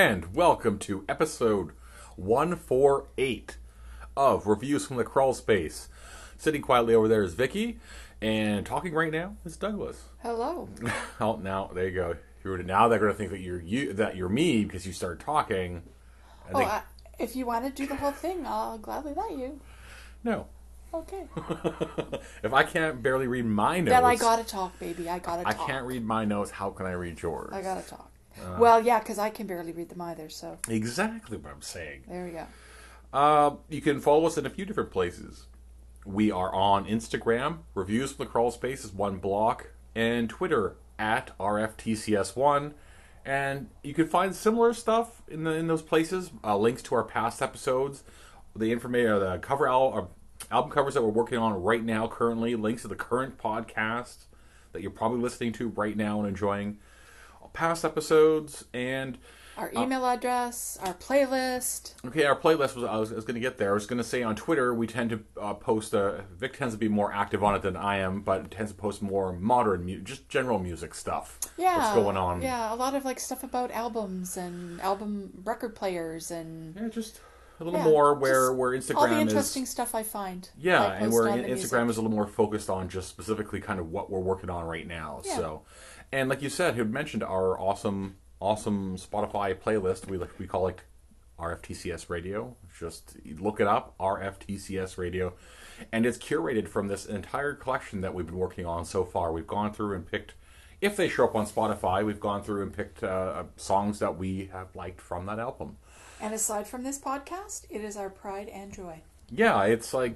and welcome to episode 148 of Reviews from the Crawl Space. Sitting quietly over there is Vicky, and talking right now is Douglas. Hello. Oh, now there you go. Now they're going to think that you're me because you started talking. If you want to do the whole thing, I'll gladly let you. No. Okay. If I can't barely read my notes... Then I gotta talk, baby. I gotta talk. I can't read my notes. How can I read yours? I gotta talk. Well, yeah, because I can barely read them either, so... Exactly what I'm saying. There we go. You can follow us in a few different places. We are on Instagram, Reviews from the Crawl Space is one block, and Twitter at RFTCS1. And you can find similar stuff in those places. Links to our past episodes, the information, the album covers that we're working on right now, currently, links to the current podcast that you're probably listening to right now and enjoying, past episodes, and our email address, our playlist. Okay, our playlist I was going to get there. I was going to say on Twitter we tend to post. Vic tends to be more active on it than I am, but tends to post more modern, just general music stuff. Yeah, what's going on? Yeah, a lot of stuff about albums and album record players and just a little more where Instagram all the interesting stuff I find. Yeah, and where Instagram is a little more focused on just specifically kind of what we're working on right now. Yeah. So, and like you said, you mentioned our awesome Spotify playlist. We call it RFTCS Radio. Just look it up, RFTCS Radio, and it's curated from this entire collection that we've been working on so far. We've gone through and picked, if they show up on Spotify, we've gone through and picked songs that we have liked from that album. And aside from this podcast, it is our pride and joy. Yeah, it's a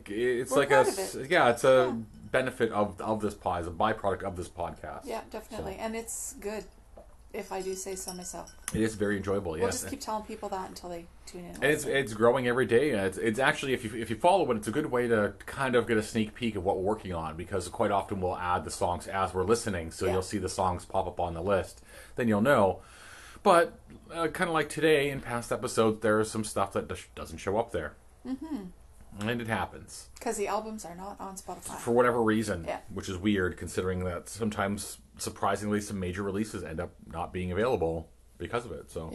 benefit of this pod, it's a byproduct of this podcast. Yeah, definitely, and it's good. If I do say so myself, it is very enjoyable. We'll just keep telling people that until they tune in. And it's growing every day. And it's actually if you follow it, it's a good way to kind of get a sneak peek of what we're working on, because quite often we'll add the songs as we're listening, so you'll see the songs pop up on the list. Then you'll know. But kind of like today in past episodes, there is some stuff that doesn't show up there. Mm-hmm. And it happens. Because the albums are not on Spotify. For whatever reason, which is weird considering that sometimes, surprisingly, some major releases end up not being available because of it. So,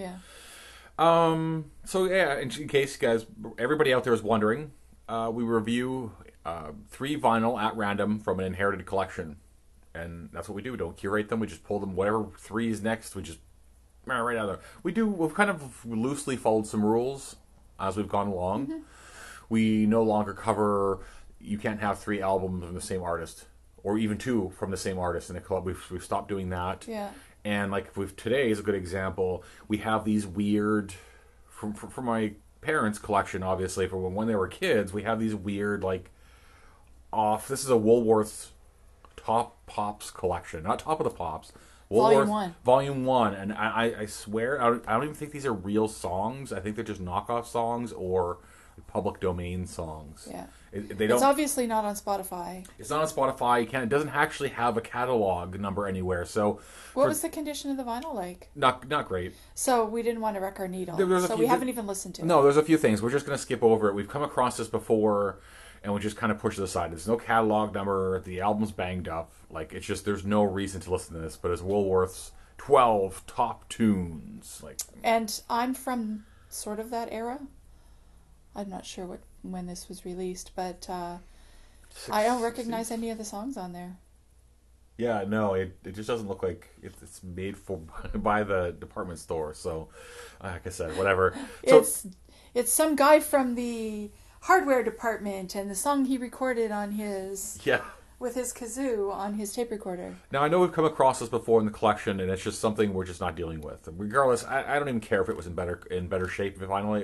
in case you guys, everybody out there is wondering, we review 3 vinyl at random from an inherited collection. And that's what we do. We don't curate them. We just pull them. Whatever 3 is next, we just right out of there. We've kind of loosely followed some rules as we've gone along. Mm-hmm. We no longer cover, you can't have 3 albums from the same artist, or even 2 from the same artist in a club. We've stopped doing that. Yeah. And today is a good example. We have these weird, from my parents' collection, obviously, from when they were kids, we have these weird, this is a Woolworths Top Pops collection. Not Top of the Pops. Volume 1. And I swear, I don't even think these are real songs. I think they're just knockoff songs or public domain songs. Yeah. It's obviously not on Spotify. It's not on Spotify. It doesn't actually have a catalog number anywhere. So, what was the condition of the vinyl like? Not great. So we didn't want to wreck our needle. We haven't even listened to it. No, there's a few things. We're just going to skip over it. We've come across this before, and we just kind of push it aside. There's no catalog number. The album's banged up. It's just, there's no reason to listen to this. But it's Woolworth's 12 top tunes. And I'm from sort of that era. I'm not sure when this was released, but I don't recognize any of the songs on there. Yeah, no, it just doesn't look like it's made by the department store. So, like I said, whatever. It's some guy from the hardware department, and the song he recorded on his with his kazoo on his tape recorder. Now, I know we've come across this before in the collection, and it's just something we're just not dealing with. Regardless, I don't even care if it was in better shape finally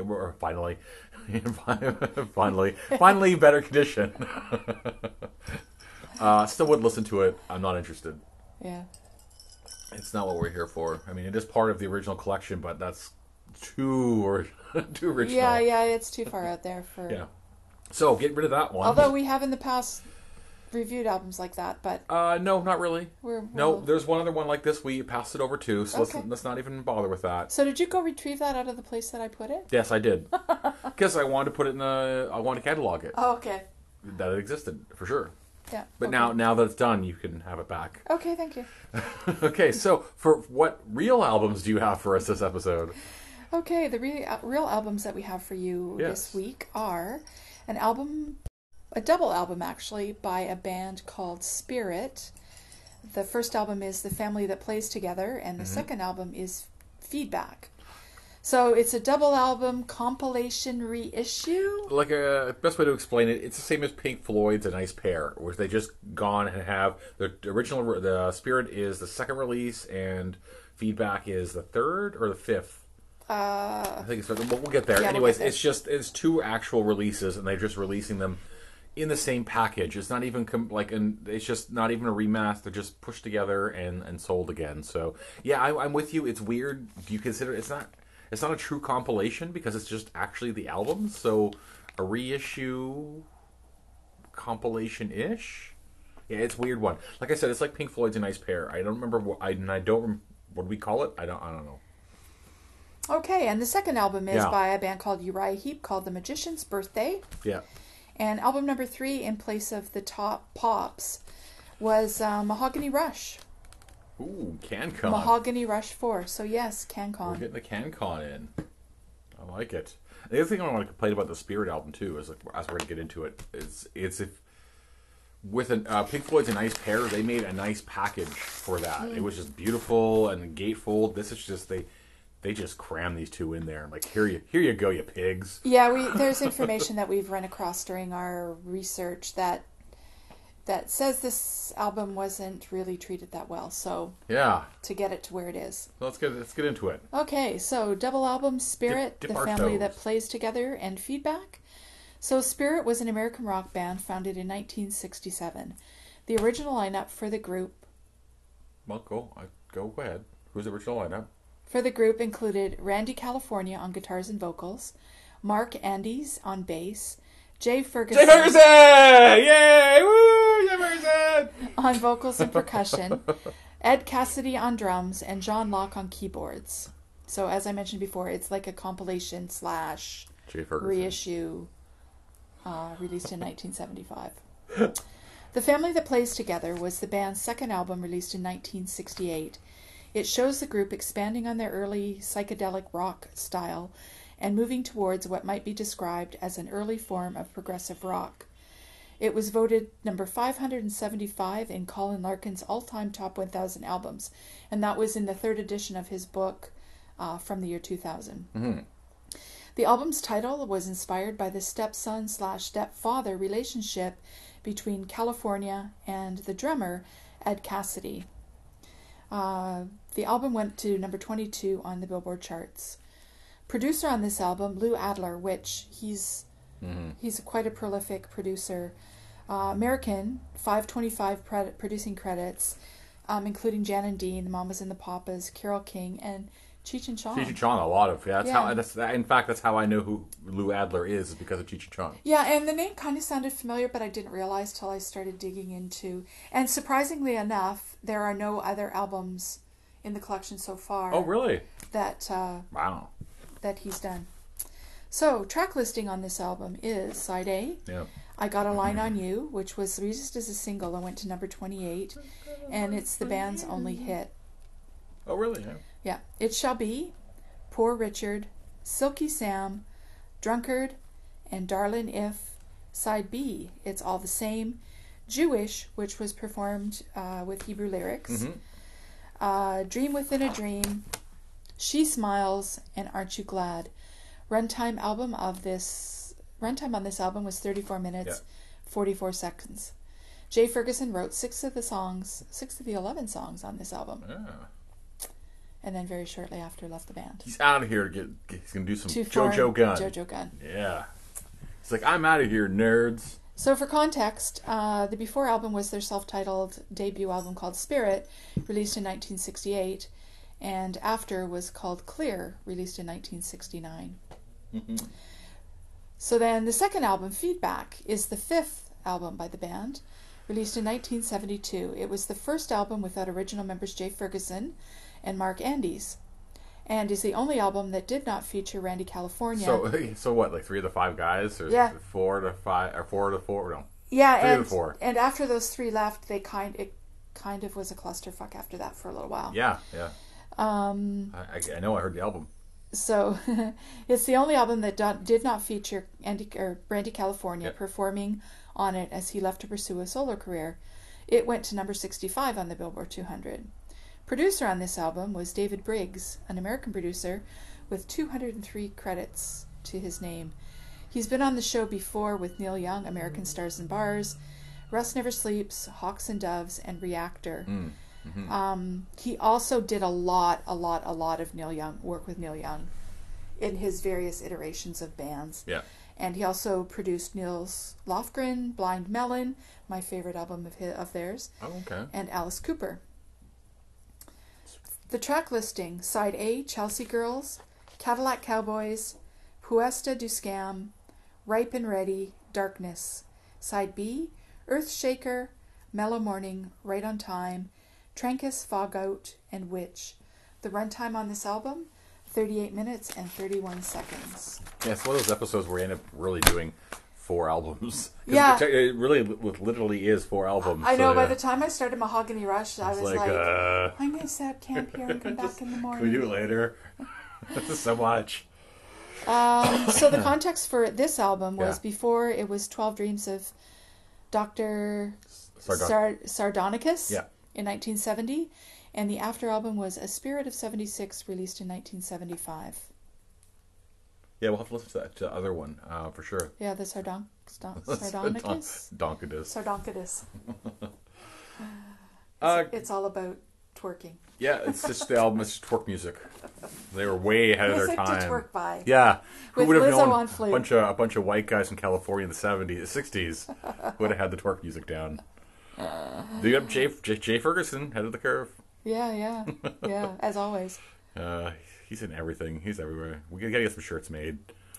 better condition. Still would listen to it. I'm not interested. Yeah. It's not what we're here for. I mean, it is part of the original collection, but that's too original. Yeah, it's too far out there for... Yeah. So, get rid of that one. Although we have in the past reviewed albums like that, but... No, not really. No, there's one other one like this we passed it over to, so let's not even bother with that. So did you go retrieve that out of the place that I put it? Yes, I did. Because I wanted to put it I wanted to catalog it. Oh, okay. That it existed, for sure. Yeah. But now that it's done, you can have it back. Okay, thank you. Okay, so for what real albums do you have for us this episode? Okay, the real albums that we have for you this week are a double album actually, by a band called Spirit. The first album is The Family That Plays Together, and the second album is Feedback. So it's a double album compilation reissue. Like a best way to explain it, it's the same as Pink Floyd's A Nice Pair, where they just gone and have the original. The Spirit is the second release, and Feedback is the third or the fifth. I think it's. We'll get there. Yeah, Anyways, we'll get there. it's two actual releases, and they're just releasing them in the same package. It's not even it's just not even a remaster. They're just pushed together and sold again. So yeah, I'm with you. It's weird. Do you consider it's not a true compilation because it's just actually the albums? So a reissue compilation-ish? Yeah, it's a weird one. Like I said, it's like Pink Floyd's A Nice Pair. I don't remember what do we call it? I don't know. Okay, and the second album is by a band called Uriah Heep, called The Magician's Birthday. Yeah. And album number 3, in place of the Top Pops, was Mahogany Rush. Ooh, CanCon. Mahogany Rush 4. So yes, CanCon. We're getting the CanCon in. I like it. The other thing I want to complain about the Spirit album too is, like, as we're going to get into it, it's if with Pink Floyd's A Nice Pair, they made a nice package for that. It was just beautiful and gatefold. This is just they just cram these two in there. Like, here you go, you pigs. Yeah, there's information that we've run across during our research that says this album wasn't really treated that well. So yeah, to get it to where it is. So let's get into it. Okay, so double album Spirit, dip The our Family toes. That Plays Together, and Feedback. So Spirit was an American rock band founded in 1967. The original lineup for the group. Well, go ahead. Who's the original lineup? For the group included Randy California on guitars and vocals, Mark Andes on bass, Jay Ferguson! Yay! Woo! Jay Ferguson! On vocals and percussion, Ed Cassidy on drums, and John Locke on keyboards. So as I mentioned before, it's like a compilation / Jay Ferguson. reissue released in 1975. The Family That Plays Together was the band's second album, released in 1968. It shows the group expanding on their early psychedelic rock style and moving towards what might be described as an early form of progressive rock. It was voted number 575 in Colin Larkin's all-time top 1,000 albums, and that was in the third edition of his book from the year 2000. Mm-hmm. The album's title was inspired by the stepson/stepfather relationship between California and the drummer Ed Cassidy. The album went to number 22 on the Billboard charts. Producer on this album, Lou Adler, which he's quite a prolific producer. American, 525 producing credits, including Jan and Dean, the Mamas and the Papas, Carole King, and Cheech and Chong. Cheech and Chong, a lot of that's how I know who Lou Adler is because of Cheech and Chong. Yeah, and the name kind of sounded familiar, but I didn't realize till I started digging into. And surprisingly enough, there are no other albums in the collection so far. Oh, really? That Wow. that he's done. So, track listing on this album is side A, I Got a Line on You, which was released as a single and went to number 28, and it's the band's only hit. Oh, really? Yeah. Yeah. It Shall Be, Poor Richard, Silky Sam, Drunkard, and Darlin' If. Side B, It's All the Same, Jewish, which was performed with Hebrew lyrics, Dream Within a Dream, She Smiles, and Aren't You Glad? Runtime on this album was 34 minutes, 44 seconds. Jay Ferguson wrote 6 of the 11 songs on this album. Yeah. And then very shortly after left the band. He's out of here. He's going to do some 2-4 JoJo Gunn. JoJo Gunn. Yeah. It's like, I'm out of here, nerds. So for context, the Before album was their self-titled debut album called Spirit, released in 1968, and After was called Clear, released in 1969. So then the second album, Feedback, is the 5th album by the band, released in 1972. It was the first album without original members Jay Ferguson and Mark Andes, and is the only album that did not feature Randy California. So what, like 3 of the 5 guys? Or 4 to 5, or 4 to 4? No. Yeah, 3 of the 4. And after those 3 left, it kind of was a clusterfuck after that for a little while. Yeah. I know I heard the album. So it's the only album that did not feature Brandy California Yep. performing on it, as he left to pursue a solo career. It went to number 65 on the Billboard 200. Producer on this album was David Briggs, an American producer with 203 credits to his name. He's been on the show before with Neil Young, American Stars and Bars, Rust Never Sleeps, Hawks and Doves, and Reactor. He also did a lot of Neil Young work with Neil Young in his various iterations of bands. Yeah. And he also produced Nils Lofgren, Blind Melon, my favorite album of theirs, Oh, okay. and Alice Cooper. The track listing: Side A, Chelsea Girls, Cadillac Cowboys, Puesta du Scam, Ripe and Ready, Darkness. Side B, Earthshaker, Mellow Morning, Right on Time, Trancas, Fog Out, and Witch. The runtime on this album, 38 minutes and 31 seconds. Yeah, it's one of those episodes where we end up really doing 4 albums. 'Cause Yeah. It really literally is 4 albums. I know, so, by yeah. the time I started Mahogany Rush, I was like, uh, I'm going to set up camp here and come back in the Can we morning. do it later? This is so much. So the context for this album was Yeah. before it was 12 Dreams of Dr. Sardonicus Yeah. in 1970, and the after album was A Spirit of 76, released in 1975. Yeah, we'll have to listen to that other one for sure. Yeah, the Sardonicus? Donkadus. Sardonicus. It's all about twerking. Yeah, it's just the album. It's just twerk music. They were way ahead of their Music time. to twerk by. Yeah, who With would have Lizzo known on flute. a bunch of white guys in California in the '60s would have had the twerk music down. You got Jay Ferguson, head of the curve. Yeah, as always. He's in everything. He's everywhere. We gotta get some shirts made.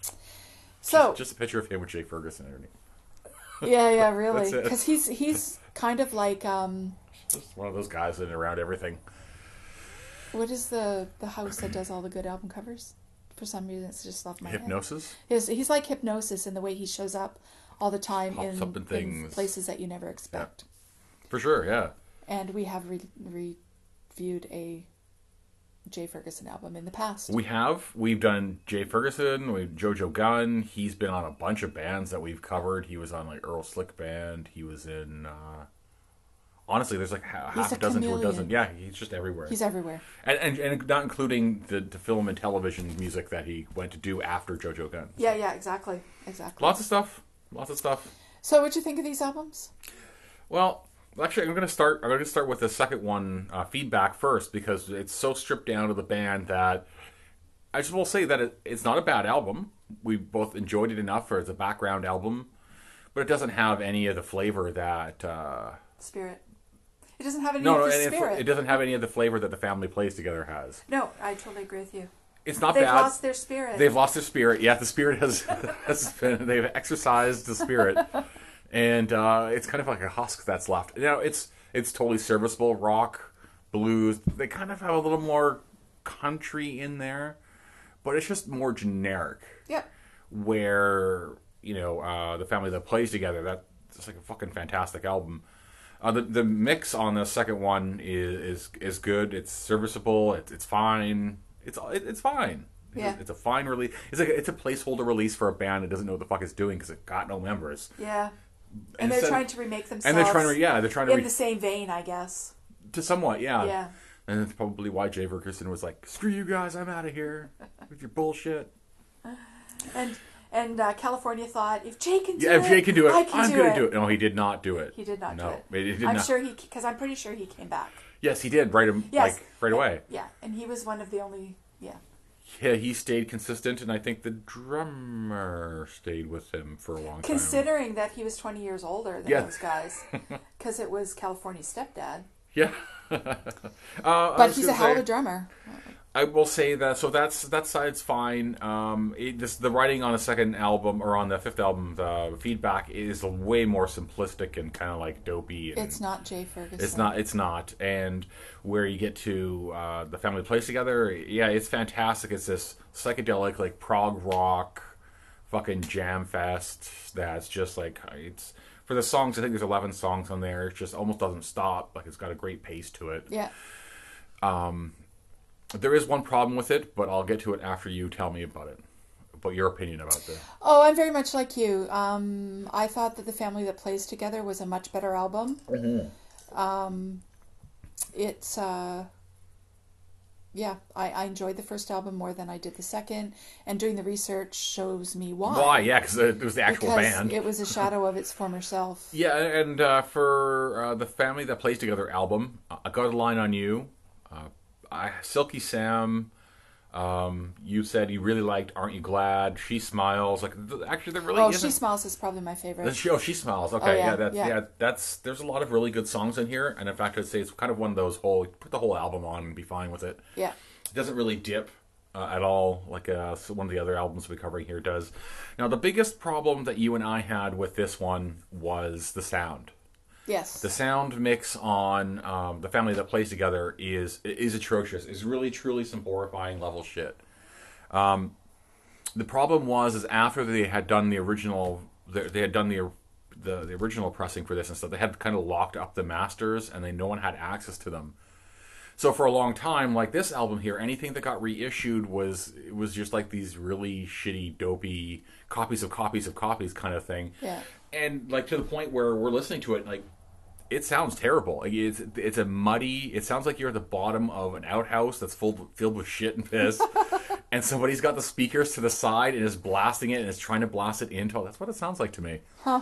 So Just a picture of him with Jay Ferguson underneath. yeah, really, That's it. because he's kind of like Just one of those guys in and around everything. what is the house that does all the good album covers? For some reason, it's just off my head. Hypnosis. He's like Hypnosis in the way he shows up all the time Pops up in in things. places that you never expect. For sure, yeah. And we have reviewed a Jay Ferguson album in the past. We've done Jay Ferguson, we've Jojo Gunn. He's been on a bunch of bands that we've covered. He was on like Earl Slick Band. He was in honestly, there's like half a dozen to a chameleon. dozen. Yeah, he's just everywhere. He's everywhere. And not including the film and television music that he went to do after Jojo Gunn. Yeah, exactly. Lots of stuff. So what'd you think of these albums? Well, actually, I'm going to start with the second one, feedback first, because it's so stripped down to the band that I just will say that it's not a bad album. We both enjoyed it enough for as a background album, but it doesn't have any of the flavor that Spirit. It doesn't have any no, of the and spirit. it doesn't have any of the flavor that the Family Plays Together has. No, I totally agree with you. It's not They've bad. lost their spirit. They've lost their spirit. Yeah, the spirit has been. They've exercised the spirit, and it's kind of like a husk that's left. It's totally serviceable rock, blues. They kind of have a little more country in there, but it's just more generic. Yeah. Where the Family That Plays Together, that's like a fucking fantastic album. The mix on the second one is good. It's serviceable. It's fine. It's fine. Yeah. It's a fine release. It's a placeholder release for a band that doesn't know what the fuck it's doing because it got no members. Yeah. And they're trying to remake themselves. And they're trying to in the same vein, I guess. to somewhat, yeah. Yeah. And that's probably why Jay Ferguson was like, "Screw you guys, I'm out of here with your bullshit." And California thought, if Jay can do Yeah, if Jay can do it, I'm going to do it. No, he did not do it. He did not do it. He did I'm not. sure because I'm pretty sure he came back. Yes, he did. Right away. Yeah, and he was one of the only. Yeah. Yeah, he stayed consistent, and I think the drummer stayed with him for a long time. Considering that he was 20 years older than Yeah. those guys, because it was California's stepdad. Yeah. But he's a hell of a drummer. I will say that. So that side's fine. The writing on the second album or on the fifth album, the feedback is way more simplistic and kind of like dopey. And It's not Jay Ferguson. It's not. And where you get to the Family Plays Together, yeah, it's fantastic. It's this psychedelic, like prog rock, fucking jam fest. That's just like it's for the songs. I think there's 11 songs on there. It just almost doesn't stop. Like it's got a great pace to it. Yeah. There is one problem with it, but I'll get to it after you tell me about it. About your opinion about this. Oh, I'm very much like you. I thought that The Family That Plays Together was a much better album. It's yeah, I enjoyed the first album more than I did the second, and doing the research shows me why. Why? Yeah, because it was the actual Because band. it was a shadow of its former self. Yeah, and for the Family That Plays Together album, I Got a Line on You, Silky Sam. You said you really liked "Aren't You Glad?" She Smiles. Like, actually, there really Oh, isn't. She Smiles is probably my favorite. She Smiles. Okay, yeah, that's there's a lot of really good songs in here, and in fact, I'd say it's kind of one of those whole put the whole album on and be fine with it. Yeah. It doesn't really dip at all like one of the other albums we're covering here does. Now, the biggest problem that you and I had with this one was the sound. Yes. The sound mix on The Family That Plays Together is atrocious. It's really, truly some horrifying level shit. The problem is after they had done the original, they had done the original pressing for this and stuff. They had kind of locked up the masters, and no one had access to them. So for a long time, like this album here, anything that got reissued was just like these really shitty, dopey copies of copies of copies kind of thing. Yeah. And like to the point where we're listening to it, like it sounds terrible. Like, it's a muddy. It sounds like you're at the bottom of an outhouse that's filled with shit and piss, and somebody's got the speakers to the side and is blasting it and is trying to blast it into. That's what it sounds like to me. Huh.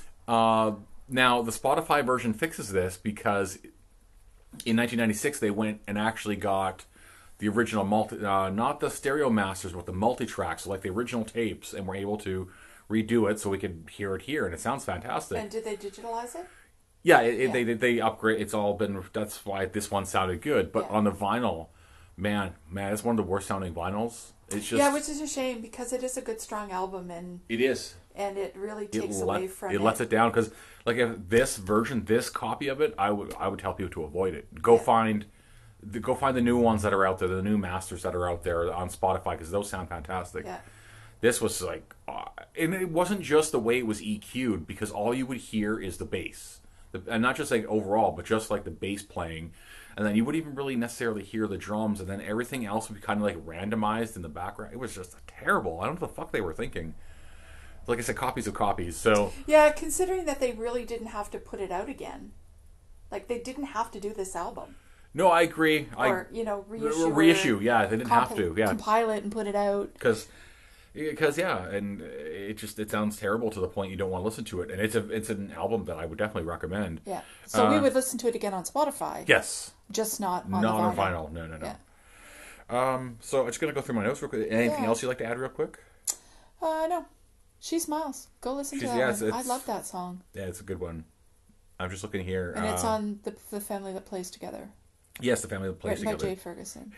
Now the Spotify version fixes this because in 1996 they went and actually got the original not the stereo masters, but the multi-tracks, so like the original tapes, and were able to redo it so we could hear it here, and it sounds fantastic. And did they digitalize it? Yeah, they upgrade. It's all been. That's why this one sounded good. But Yeah. on the vinyl, man, it's one of the worst sounding vinyls. It's just Yeah, which is a shame because it is a good, strong album, and it is. it really takes away from it. Lets it down because like if this version, this copy of it, I would tell people to avoid it. Go find the new ones that are out there, the new masters that are out there on Spotify, because those sound fantastic. Yeah. This was like, and it wasn't just the way it was EQ'd, because all you would hear is the bass, and not just like overall, but just like the bass playing, and then you wouldn't even really necessarily hear the drums, and then everything else would be kind of like randomized in the background. It was just terrible. I don't know what the fuck they were thinking. Like I said, copies of copies. So Yeah, considering that they really didn't have to put it out again, like they didn't have to do this album. no, I agree. Or Reissue. Yeah, they didn't have to. Yeah, compile it and put it out. because yeah, and it sounds terrible to the point you don't want to listen to it, and it's an album that I would definitely recommend. Yeah. So we would listen to it again on Spotify. Yes. Just not on Not the on vinyl. No. Yeah. So I'm just gonna go through my notes real quick. Anything Yeah. else you'd like to add real quick? No. She Smiles. Go listen to that one. I love that song. Yeah, it's a good one. I'm just looking here. And it's on the Family That Plays Together. Yes, The Family That Plays Written by Together. Jay Ferguson.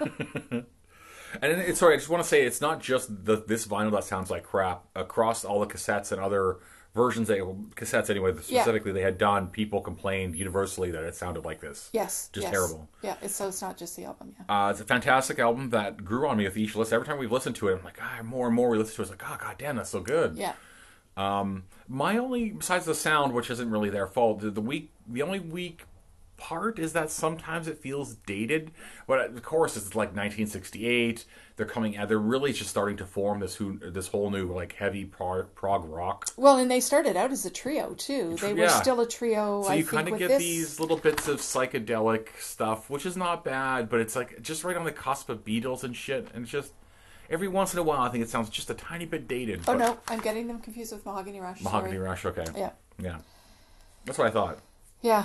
And sorry, I just want to say it's not just this vinyl that sounds like crap. Across all the cassettes and other versions, cassettes anyway, specifically they had done, people complained universally that it sounded like this. Yes. Just terrible. Yeah, so it's not just the album, yeah. It's a fantastic album that grew on me with each listen. Every time we've listened to it, I'm like, more and more we listen to it, it's like, oh, god damn, that's so good. Yeah. My only, besides the sound, which isn't really their fault, the only weak part is that sometimes it feels dated. But of course, it's like 1968. They're really just starting to form this whole new like heavy prog rock. Well, and they started out as a trio too. They were still a trio. So you kind of get these little bits of psychedelic stuff, which is not bad, but it's like just right on the cusp of Beatles and shit, and it's just every once in a while I think it sounds just a tiny bit dated. Oh no, I'm getting them confused with Mahogany Rush. Mahogany Rush, okay. Yeah. That's what I thought. Yeah.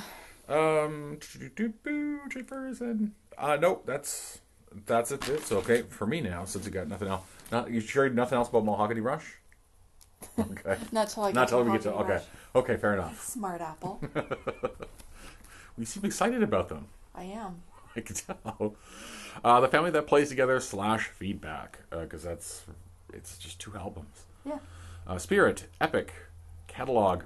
Jay Ferguson. Nope, that's it. It's okay for me now since you got nothing else. You sure nothing else about Mahogany Rush? Okay. Not till we get to okay. Rush. Okay, fair enough. Smart apple. You seem excited about them. I am. I can tell. The Family That Plays Together / Feedback, because it's just 2 albums. Yeah. Spirit, Epic, Catalog,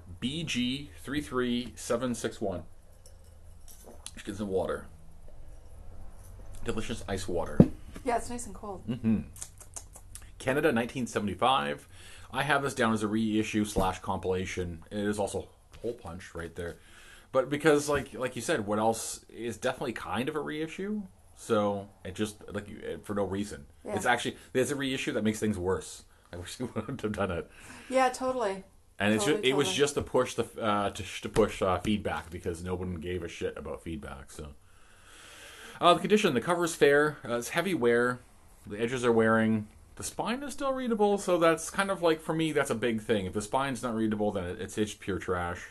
BG33761. Just get some water. Delicious ice water. Yeah, it's nice and cold. Canada, 1975. I have this down as a reissue / compilation. It is also Hole Punch right there. But because, like you said, what else is definitely kind of a reissue? So it just for no reason. Yeah. It's actually there's a reissue that makes things worse. I wish we wouldn't have done it. Yeah, totally. And it was Totally. just to push to push feedback because no one gave a shit about feedback. So the condition, the cover is fair. It's heavy wear. The edges are wearing. The spine is still readable, so that's kind of like for me. That's a big thing. If the spine's not readable, then it's pure trash.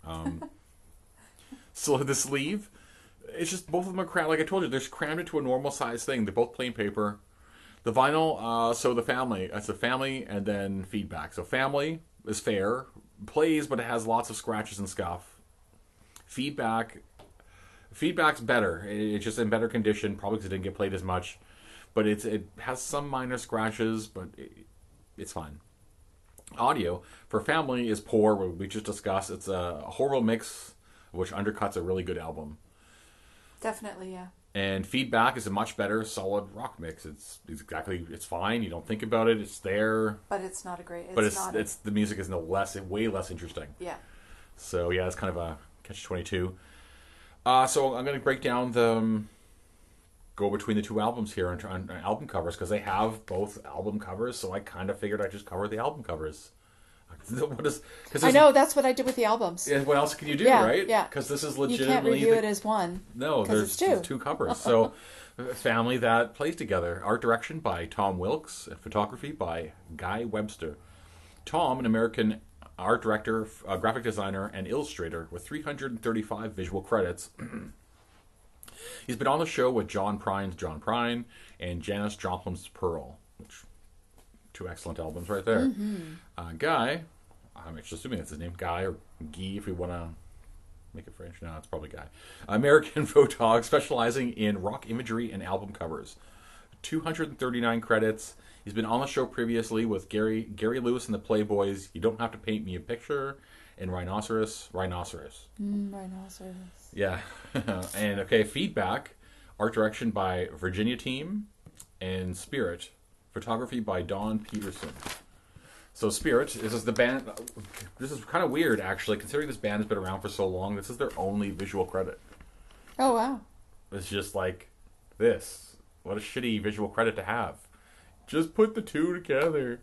So the sleeve, it's just both of them are crammed. Like I told you, they're crammed into a normal size thing. They're both plain paper. The vinyl, so the family. That's a family, and then feedback. So family is fair, plays, but it has lots of scratches and scuff. Feedback's better. It's just in better condition, probably because it didn't get played as much. But it has some minor scratches, but it's fine. Audio for family is poor. We just discussed. It's a horrible mix, which undercuts a really good album. Definitely, yeah. And feedback is a much better, solid rock mix. It's fine. You don't think about it. It's there. But it's not a great. It's the music is way less interesting. Yeah. So yeah, it's kind of a catch-22. So I'm going to break down go between the two albums here on album covers because they have both album covers. So I kind of figured I'd just cover the album covers. I know that's what I did with the albums. Yeah, what else can you do, Yeah, right? yeah. Because this is You legitimately can't review it as one. No, there's two covers. So, a family that plays together. Art direction by Tom Wilkes, and photography by Guy Webster. Tom, an American art director, graphic designer, and illustrator with 335 visual credits. He's been on the show with John Prine's John Prine and Janis Joplin's Pearl, which two excellent albums right there. Mm-hmm. Guy, I'm just assuming that's his name, Guy or Guy if we want to make it French. No, it's probably Guy. American photog specializing in rock imagery and album covers. 239 credits. He's been on the show previously with Gary Lewis and the Playboys. You Don't Have to Paint Me a Picture, and Rhinoceros. Rhinoceros. Yeah. And okay, feedback. Art direction by Virginia Team and Spirit. Photography by Don Peterson. So Spirit, this is the band. This is kind of weird, actually, considering this band has been around for so long. This is their only visual credit. Oh, wow. It's just like this. What a shitty visual credit to have. Just put the two together.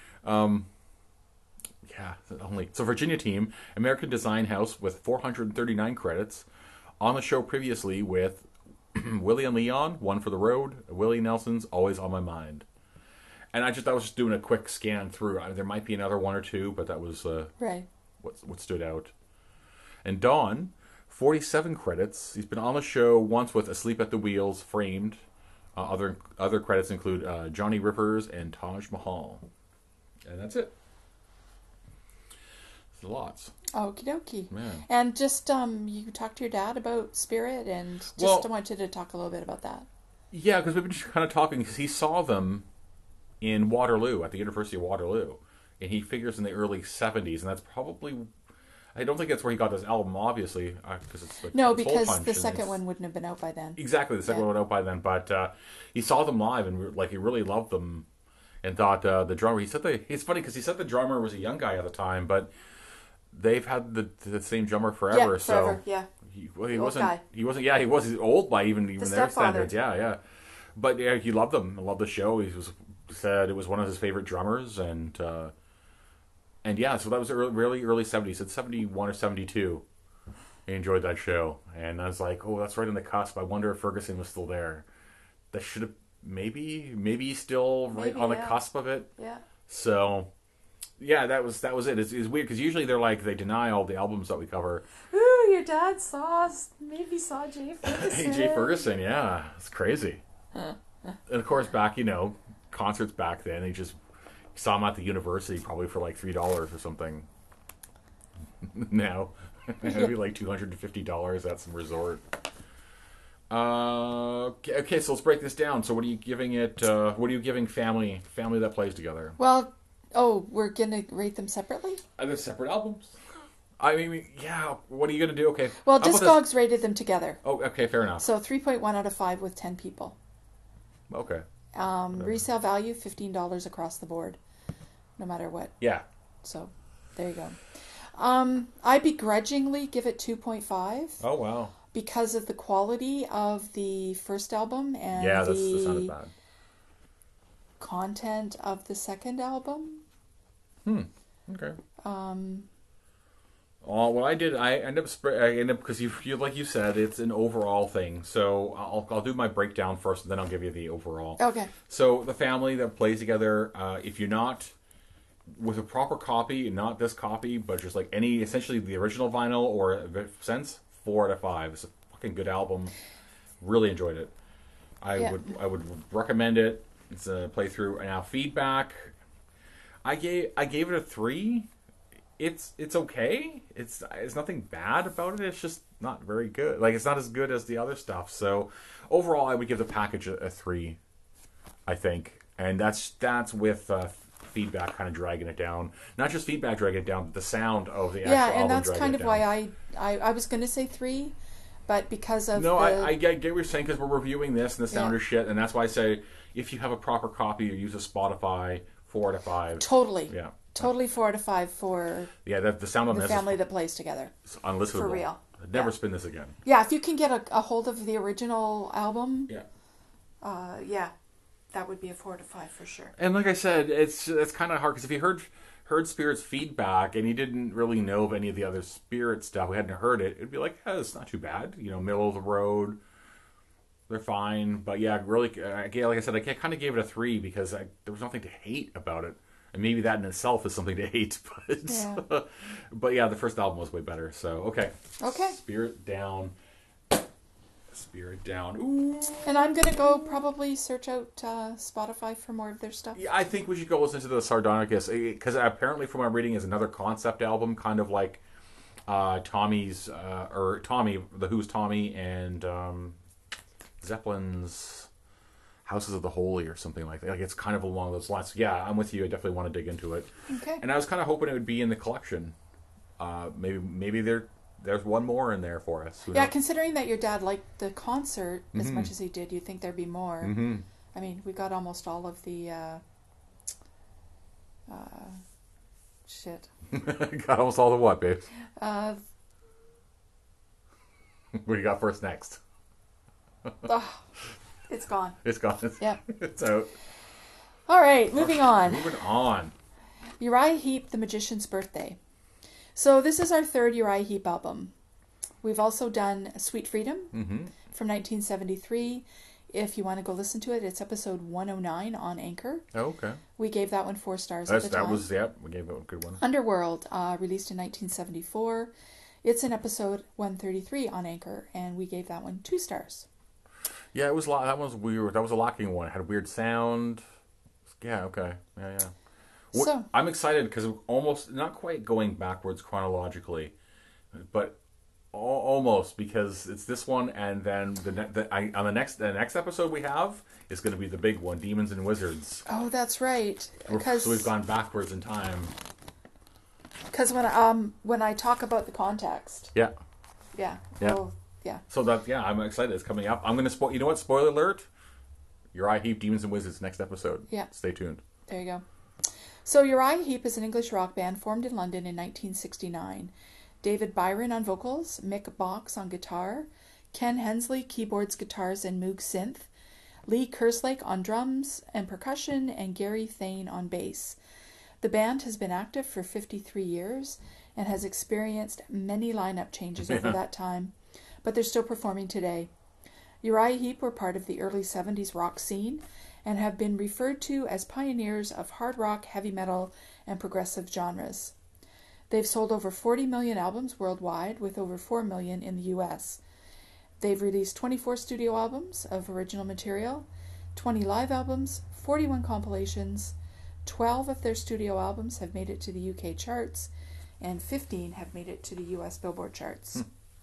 Yeah, only. So Virginia Team, American Design House with 439 credits. On the show previously with Willie and Leon, One for the Road. Willie Nelson's Always on My Mind. And I was just doing a quick scan through. There might be another one or two, but that was right. What stood out. And Don, 47 credits. He's been on the show once with Asleep at the Wheels, Framed. Other credits include Johnny Rippers and Taj Mahal. And that's it. There's lots. Okie dokie. Yeah. And just, you talked to your dad about Spirit, and just want you to talk a little bit about that. Yeah, because we've been just kind of talking, because he saw them in Waterloo, at the University of Waterloo. And he figures in the early 70s, and that's probably... I don't think that's where he got this album, obviously, because it's like no, it's because the second one wouldn't have been out by then. Exactly, the second one went out by then. But he saw them live, and he really loved them, and thought the drummer. It's funny because he said the drummer was a young guy at the time, but they've had the same drummer forever. Yeah, forever. So yeah. He wasn't. He wasn't. Yeah, he was. He's old by even their standards. Yeah. But yeah, he loved them. Loved the show. Said it was one of his favorite drummers, and yeah, so that was really early 70s. It's 71 or 72. He enjoyed that show. And I was like, oh, that's right on the cusp. I wonder if Ferguson was still there. That should have... Maybe he's still right on the cusp of it. Yeah. So, yeah, that was it. It's weird, because usually they deny all the albums that we cover. Ooh, your dad maybe saw Jay Ferguson. Hey, Jay Ferguson, yeah. It's crazy. And of course, back, concerts back then, they just... Saw him at the university probably for like $3 or something. Now it'd be like $250 at some resort. Okay, so let's break this down. So what are you giving it? What are you giving family that plays together? Well, we're gonna rate them separately. They're separate albums. I mean, yeah. What are you gonna do? Okay. Well, Discogs rated them together. Oh, okay, fair enough. So 3.1 out of 5 with 10 people. Okay. Resale value $15 across the board, no matter what. Yeah. So there you go. I begrudgingly give it 2.5 Oh wow. because of the quality of the first album and Yeah, that's not the bad. content of the second album. Okay. Um, Oh, what I did, I end up because you like you said, it's an overall thing. So I'll do my breakdown first, and then I'll give you the overall. okay. So the family that plays together, if you're not with a proper copy, not this copy, but just like any, essentially the original vinyl or Sense, 4 out of 5. It's a fucking good album. Really enjoyed it. Yeah. I would recommend it. It's a playthrough. Now feedback, I gave it a 3. It's okay. It's nothing bad about it. It's just not very good. Like it's not as good as the other stuff. So overall, I would give the package a 3. I think, and that's with feedback kind of dragging it down. Not just feedback dragging it down, but the sound of the actual album. Yeah, and that's dragging kind it of down. why I was going to say 3, but because of No, the... I get what you're saying because we're reviewing this and the sound Yeah. is shit, and that's why I say if you have a proper copy or use a Spotify, 4 out of 5. Totally. Yeah. Totally 4 out of 5 for Yeah, the sound on the this family that plays together. is unlistenable. For real. I'd never Yeah. spin this again. Yeah, if you can get a hold of the original album, Yeah. yeah, that would be a 4 out of 5 for sure. And like I said, it's kind of hard because if you heard Spirit's feedback and you didn't really know of any of the other Spirit stuff, we hadn't heard it, it'd be like, oh, it's not too bad. You know, middle of the road, they're fine. But yeah, really, again, like I said, I kind of gave it a 3 because there was nothing to hate about it. And maybe that in itself is something to hate. But Yeah. but yeah, the first album was way better. So okay, Okay. Spirit down. Spirit down. Ooh. And I'm going to go probably search out Spotify for more of their stuff. Yeah, I think we should go listen to the Sardonicus because apparently, from my reading, is another concept album, kind of like Tommy's or Tommy, the Who's Tommy, and Zeppelin's Houses of the Holy or something like that. Like it's kind of along those lines. So, yeah, I'm with you. I definitely want to dig into it. Okay. And I was kind of hoping it would be in the collection. Maybe there's one more in there for us. Who Yeah, knows? considering that your dad liked the concert as much as he did, you'd think there'd be more. Mm-hmm. I mean, we got almost all of the shit. Got almost all the what, babe? Uh, What do you got first next? ugh, it's gone. It's gone. Yeah. It's out. All right, moving on. Moving on. Uriah Heep, The Magician's Birthday. So this is our third Uriah Heep album. We've also done Sweet Freedom from 1973. If you want to go listen to it, it's episode 109 on Anchor. Oh, okay. We gave that one 4 stars at the time. We gave it a good one. Underworld, released in 1974. It's in episode 133 on Anchor, and we gave that one 2 stars. Yeah, it was that was weird. That was a locking one. It had a weird sound. Yeah, okay. Yeah. So I'm excited because almost not quite going backwards chronologically, but almost because it's this one, and then on the next episode we have is going to be the big one, Demons and Wizards. oh, that's right. So we've gone backwards in time. Because when I talk about the context, Yeah. yeah, Yeah. well, yeah. So I'm excited. It's coming up. I'm going to spoil. You know what? Spoiler alert. Uriah Heep, Demons and Wizards, next episode. Yeah. Stay tuned. There you go. So Uriah Heep is an English rock band formed in London in 1969. David Byron on vocals, Mick Box on guitar, Ken Hensley keyboards, guitars, and Moog synth, Lee Kerslake on drums and percussion, and Gary Thane on bass. The band has been active for 53 years and has experienced many lineup changes over that time, but they're still performing today. Uriah Heep were part of the early 70s rock scene and have been referred to as pioneers of hard rock, heavy metal, and progressive genres. They've sold over 40 million albums worldwide, with over 4 million in the US. They've released 24 studio albums of original material, 20 live albums, 41 compilations, 12 of their studio albums have made it to the UK charts, and 15 have made it to the US Billboard charts.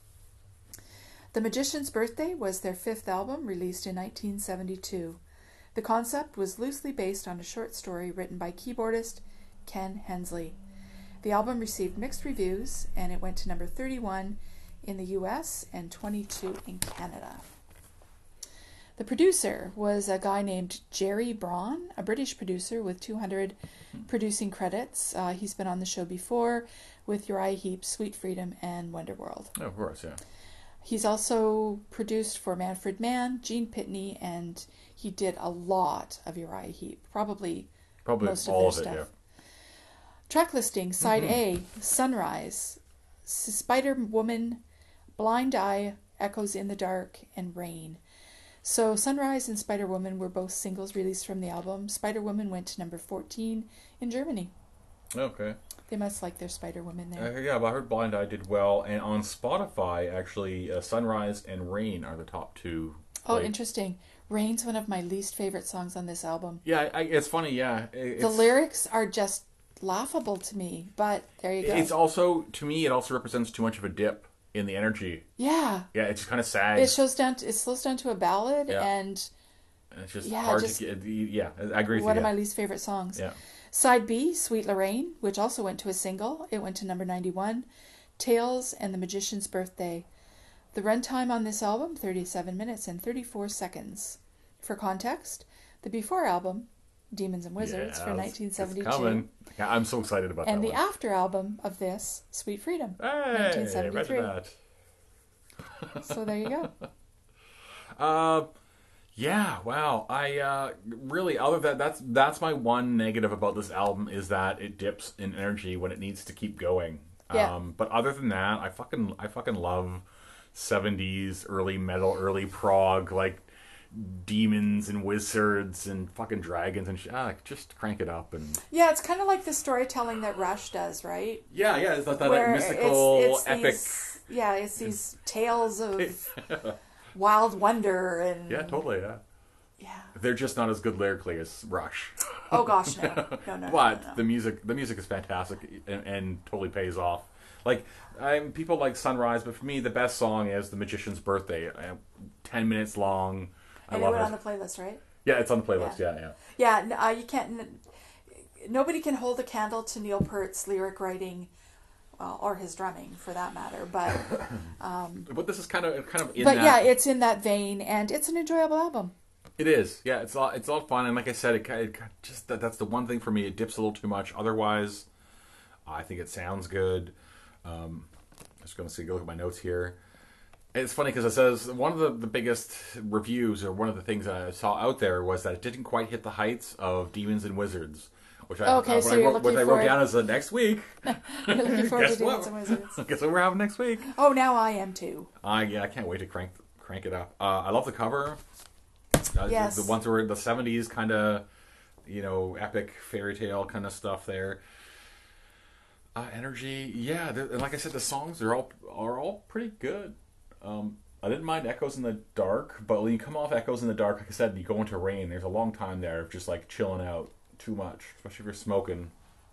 The Magician's Birthday was their 5th album, released in 1972. The concept was loosely based on a short story written by keyboardist Ken Hensley. The album received mixed reviews, and it went to number 31 in the US and 22 in Canada. The producer was a guy named Jerry Braun, a British producer with 200 producing credits. He's been on the show before with Uriah Heep, Sweet Freedom, and Wonderworld. Oh, of course, yeah. He's also produced for Manfred Mann, Gene Pitney, and he did a lot of Uriah Heep. Probably most all of of their it, stuff. Track listing, side A, Sunrise, Spider Woman, Blind Eye, Echoes in the Dark, and Rain. So Sunrise and Spider Woman were both singles released from the album. Spider Woman went to number 14 in Germany. Okay. They must like their Spider Woman there. Yeah, but I heard Blind Eye did well, and on Spotify, actually, Sunrise and Rain are the top two. Oh, interesting. Rain's one of my least favorite songs on this album. Yeah, it's funny, yeah. The lyrics are just laughable to me, but there you go. It's also, to me, it also represents too much of a dip in the energy. Yeah. Yeah, it's just kind of sad. It slows down to a ballad, Yeah. and it's just hard to get. Yeah, I agree with you. One of my least favorite songs. Yeah. Side B, Sweet Lorraine, which also went to a single. It went to number 91. Tales and the Magician's Birthday. The runtime on this album, 37 minutes and 34 seconds. For context, the before album, Demons and Wizards, from 1972. It's coming. I'm so excited about that And the one. after album of this, Sweet Freedom, Hey, 1973. imagine that. So there you go. Yeah, wow. I really, other than that's my one negative about this album is that it dips in energy when it needs to keep going. Yeah. But other than that, I fucking love 70s early metal, early prog, like demons and wizards and fucking dragons and just crank it up. And Yeah, it's kind of like the storytelling that Rush does, right? yeah, it's like that Where mystical it's epic. it's these tales of wild wonder and Yeah, totally. Yeah. yeah. They're just not as good lyrically as Rush. Oh gosh, no. But No. the music is fantastic and totally pays off. Like people like Sunrise, but for me the best song is The Magician's Birthday. 10 minutes long. I And love it went it. on the playlist, right? Yeah, it's on the playlist. Yeah. Yeah, you can't. Nobody can hold a candle to Neil Peart's lyric writing, well, or his drumming, for that matter. But But this is kind of in but that. yeah, it's in that vein, and it's an enjoyable album. It is. Yeah, it's a lot of fun, and like I said, it just that's the one thing for me. It dips a little too much. Otherwise, I think it sounds good. Just going to go look at my notes here. It's funny because it says one of the biggest reviews, or one of the things that I saw out there, was that it didn't quite hit the heights of Demons and Wizards, which I wrote down as the next week. You're looking forward to Guess what? Demons and Wizards. Guess what we're having next week? Oh, now I am too. I can't wait to crank it up. I love the cover. Yes. The ones were the 70s kind of, epic fairy tale kind of stuff there. Energy, yeah, and like I said, the songs are all pretty good. I didn't mind Echoes in the Dark, but when you come off Echoes in the Dark, like I said, you go into Rain. There's a long time there of just like chilling out too much, especially if you're smoking.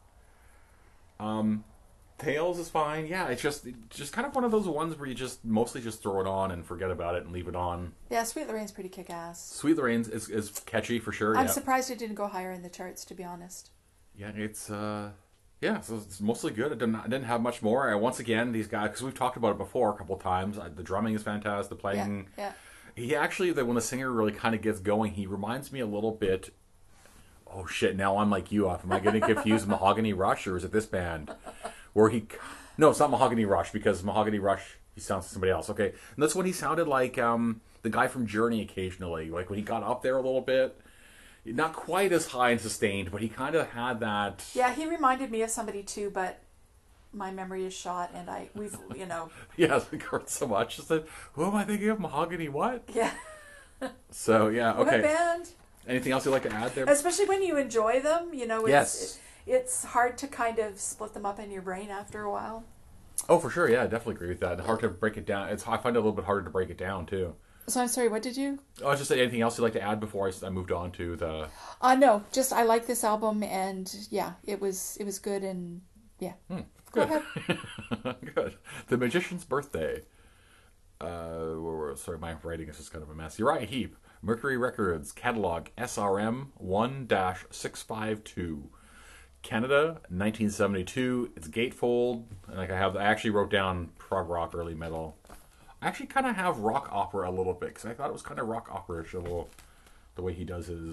Tales is fine. Yeah, it's just kind of one of those ones where you just mostly just throw it on and forget about it and leave it on. Yeah, Sweet Lorraine's pretty kick-ass. Sweet Lorraine is catchy for sure. I'm surprised it didn't go higher in the charts, to be honest. Yeah, so it's mostly good. I didn't have much more. Once again, these guys, because we've talked about it before a couple of times. The drumming is fantastic. The playing. Yeah. He actually, when the singer really kind of gets going, he reminds me a little bit. Oh shit! Now I'm like you off. Am I getting confused with Mahogany Rush, or is it this band? Where no, it's not Mahogany Rush, because Mahogany Rush, he sounds like somebody else. Okay, and that's when he sounded like the guy from Journey occasionally. Like when he got up there a little bit. Not quite as high and sustained, but he kind of had that. Yeah, he reminded me of somebody too, but my memory is shot, and Yeah, it hurts so much. Just that, who am I thinking of? Mahogany what? Yeah. So, yeah, okay. What band? Anything else you'd like to add there? Especially when you enjoy them, Yes. It's hard to kind of split them up in your brain after a while. Oh, for sure, yeah, I definitely agree with that. Hard to break it down. I find it a little bit harder to break it down, too. So I'm sorry, what did you? I was just saying, anything else you'd like to add before I moved on to the... No, just I like this album, and yeah, it was good, and yeah. Go Good. ahead. Good. The Magician's Birthday. Sorry, my writing is just kind of a mess. Uriah Heep, Mercury Records, catalog SRM 1-652. Canada, 1972. It's gatefold. And I actually wrote down prog rock, early metal. I actually kind of have rock opera a little bit because I thought it was kind of rock opera-ish a little, the way he does his.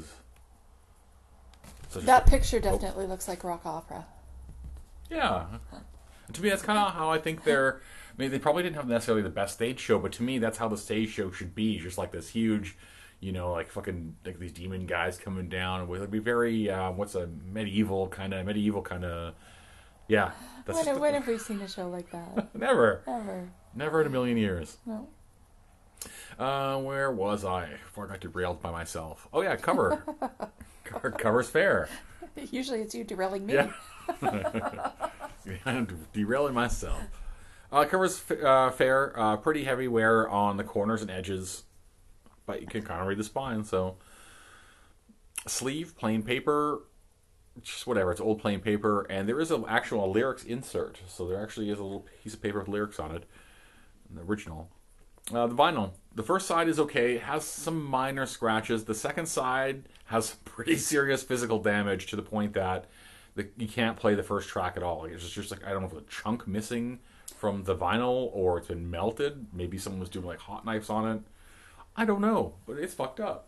So That picture definitely looks like rock opera. Yeah. To me, that's kind of how I think they're. I mean, they probably didn't have necessarily the best stage show, but to me, that's how the stage show should be. Just like this huge, like fucking like these demon guys coming down with. It'd be very what's a medieval kind of. Yeah. When have we seen a show like that? Never. Never. Never in a million years. No. Where was I before I got derailed by myself? Oh yeah, cover. Cover's fair. Usually it's you derailing me. Yeah. I'm derailing myself. Cover's fair. Pretty heavy wear on the corners and edges, but you can kind of read the spine. So, sleeve, plain paper, just whatever. It's old plain paper, and there is an actual lyrics insert. So there actually is a little piece of paper with lyrics on it. The original. The vinyl. The first side is okay. It has some minor scratches. The second side has pretty serious physical damage to the point that you can't play the first track at all. It's just like, I don't know if it's a chunk missing from the vinyl or it's been melted. Maybe someone was doing like hot knives on it. I don't know, but it's fucked up.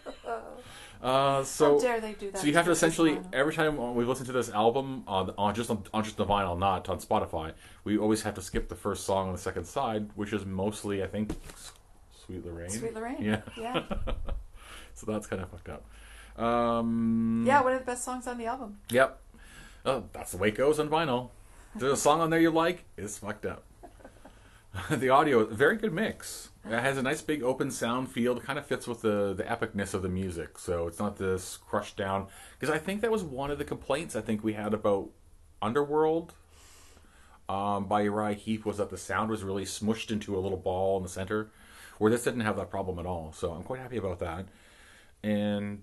How dare they do that? So you have to essentially, every time we listen to this album on just the vinyl, not on Spotify, we always have to skip the first song on the second side, which is mostly, I think, Sweet Lorraine. Sweet Lorraine. Yeah. Yeah. So that's kind of fucked up. Yeah, one of the best songs on the album. Yep. That's the way it goes on vinyl. There's a song on there you like, it's fucked up. The audio, very good mix. It has a nice big open sound field. Kind of fits with the epicness of the music. So it's not this crushed down. Because I think that was one of the complaints I think we had about Underworld by Uriah Heep, was that the sound was really smushed into a little ball in the center. Where this didn't have that problem at all. So I'm quite happy about that. And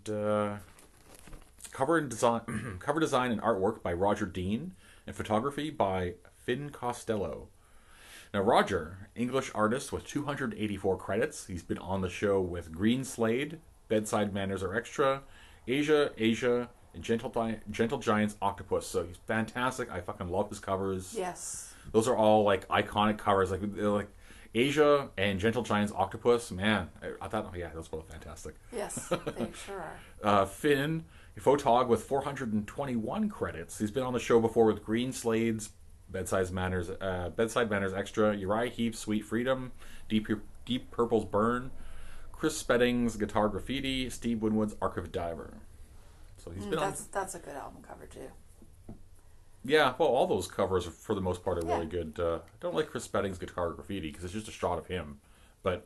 cover design and artwork by Roger Dean, and photography by Finn Costello. Now, Roger, English artist with 284 credits. He's been on the show with Green Slade, Bedside Manners Are Extra, Asia, and Gentle Giant's Octopus. So he's fantastic. I fucking love his covers. Yes. Those are all like iconic covers. Like Asia and Gentle Giant's Octopus. Man, I thought, oh yeah, those were both fantastic. Yes, they sure are. Finn, a photog with 421 credits. He's been on the show before with Green Slade's Bedside Manners Extra, Uriah Heep's Sweet Freedom, Deep Purple's Burn, Chris Spedding's Guitar Graffiti, Steve Winwood's Arc of a Diver. So he's been on. That's a good album cover too. Yeah, well, all those covers for the most part are really good. I don't like Chris Spedding's Guitar Graffiti because it's just a shot of him, but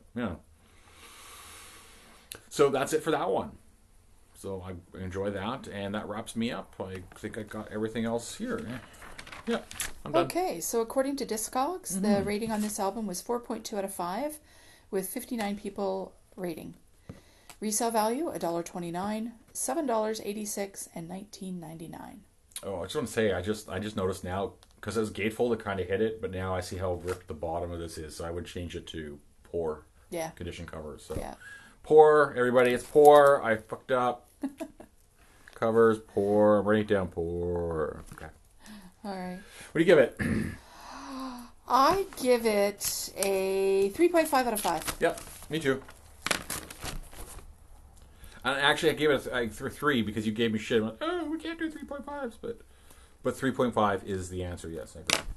So that's it for that one. So I enjoy that, and that wraps me up. I think I got everything else here. Yeah, I'm done. Okay, so according to Discogs, the rating on this album was 4.2 out of 5, with 59 people rating. Resale value, $1.29, $7.86, and $19.99. Oh, I just want to say, I just noticed now, because it was gatefold, it kind of hit it, but now I see how ripped the bottom of this is, so I would change it to poor condition covers. So. Yeah. Poor, everybody, it's poor. I fucked up. Covers, poor. I'm writing it down, poor. Okay. All right. What do you give it? I give it a 3.5 out of 5. Yep, me too. And actually, I gave it a 3 because you gave me shit. I'm like, oh, we can't do 3.5s, but 3.5 is the answer. Yes, I agree.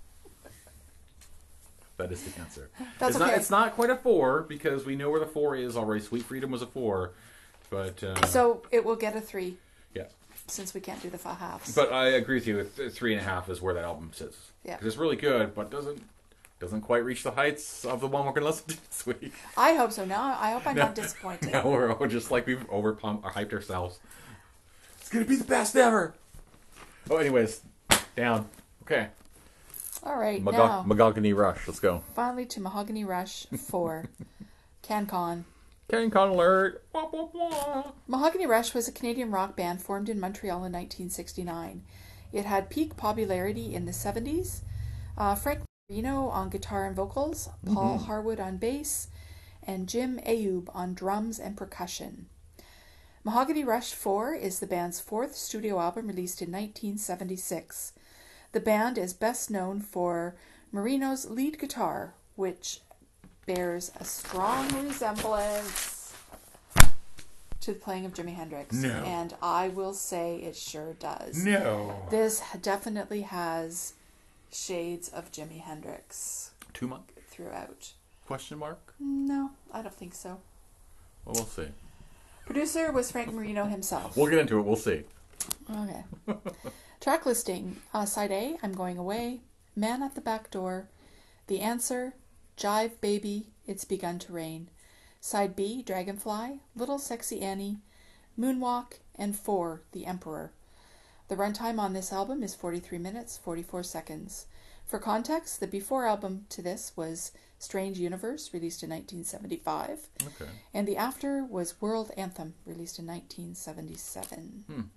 That is the answer. That's okay. It's not quite a 4 because we know where the 4 is already. Sweet Freedom was a 4, but so it will get a 3. Yeah. Since we can't do the halves. But I agree with you. 3.5 is where that album sits. Yeah. Because it's really good, but doesn't quite reach the heights of the one we're going to listen to this week. I hope so. Now I hope I'm not disappointed. Now we're all just like we've overpumped or hyped ourselves. It's going to be the best ever. Oh, anyways, down. Okay. All right, now Mahogany Rush. Let's go. Finally to Mahogany Rush 4, CanCon. CanCon alert. Wah, wah, wah. Mahogany Rush was a Canadian rock band formed in Montreal in 1969. It had peak popularity in the 70s. Frank Marino on guitar and vocals, Paul Harwood on bass, and Jim Ayoub on drums and percussion. Mahogany Rush 4 is the band's 4th studio album released in 1976. The band is best known for Marino's lead guitar, which bears a strong resemblance to the playing of Jimi Hendrix. No. And I will say it sure does. No. This definitely has shades of Jimi Hendrix 2 months? throughout. Question mark? No, I don't think so. Well, we'll see. Producer was Frank Marino himself. We'll get into it. We'll see. Okay. Track listing. Side A, I'm Going Away. Man at the Back Door. The Answer. Jive Baby, It's Begun to Rain. Side B, Dragonfly. Little Sexy Annie. Moonwalk. And 4, The Emperor. The runtime on this album is 43 minutes, 44 seconds. For context, the before album to this was Strange Universe, released in 1975. Okay. And the after was World Anthem, released in 1977.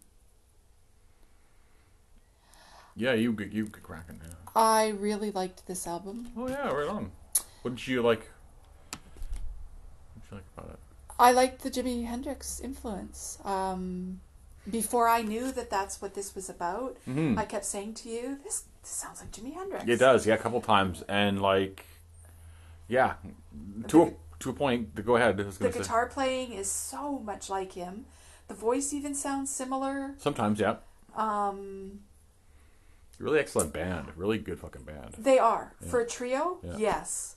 Yeah, you get cracking. Yeah. I really liked this album. Oh yeah, right on. What did you like? What did you like about it? I liked the Jimi Hendrix influence. Before I knew that that's what this was about, I kept saying to you, this sounds like Jimi Hendrix. It does, yeah, a couple times, and like, yeah, to a point. Go ahead. The guitar playing is so much like him. The voice even sounds similar. Sometimes, yeah. Really excellent band. Really good fucking band. They are. Yeah. For a trio, Yeah. yes.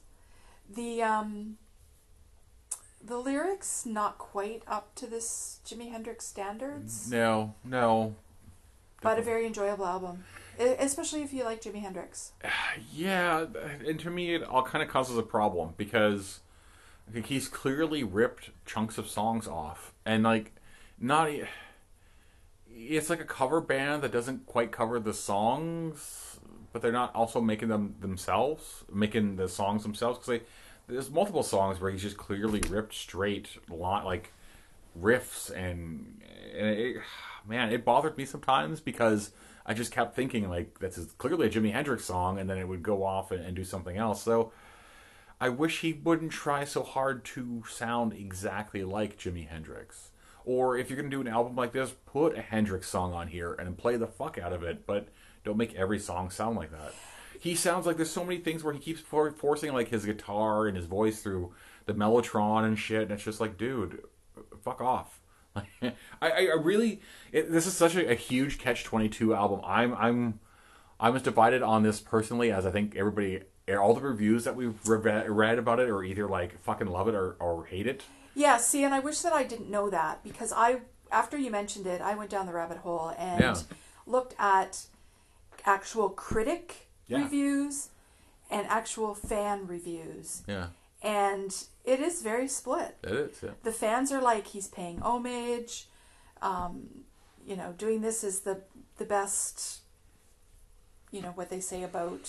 The lyrics, not quite up to this Jimi Hendrix standards, No. but a very enjoyable album. Especially if you like Jimi Hendrix. Yeah, and to me it all kind of causes a problem because I think he's clearly ripped chunks of songs off, and like, not. It's like a cover band that doesn't quite cover the songs, but they're not also making making the songs themselves. Because there's multiple songs where he's just clearly ripped straight, like riffs, and it bothered me sometimes because I just kept thinking like this is clearly a Jimi Hendrix song, and then it would go off and do something else. So I wish he wouldn't try so hard to sound exactly like Jimi Hendrix. Or if you're going to do an album like this, put a Hendrix song on here and play the fuck out of it, but don't make every song sound like that. He sounds like there's so many things where he keeps forcing like his guitar and his voice through the Mellotron and shit, and it's just like, dude, fuck off. I really, this is such a huge Catch-22 album. I'm as divided on this personally as I think everybody, all the reviews that we've read about it are either like fucking love it or hate it. Yeah, see, and I wish that I didn't know that because after you mentioned it, I went down the rabbit hole and looked at actual critic reviews and actual fan reviews. Yeah. And it is very split. It is, yeah. The fans are like, he's paying homage. Doing this is the best, what they say about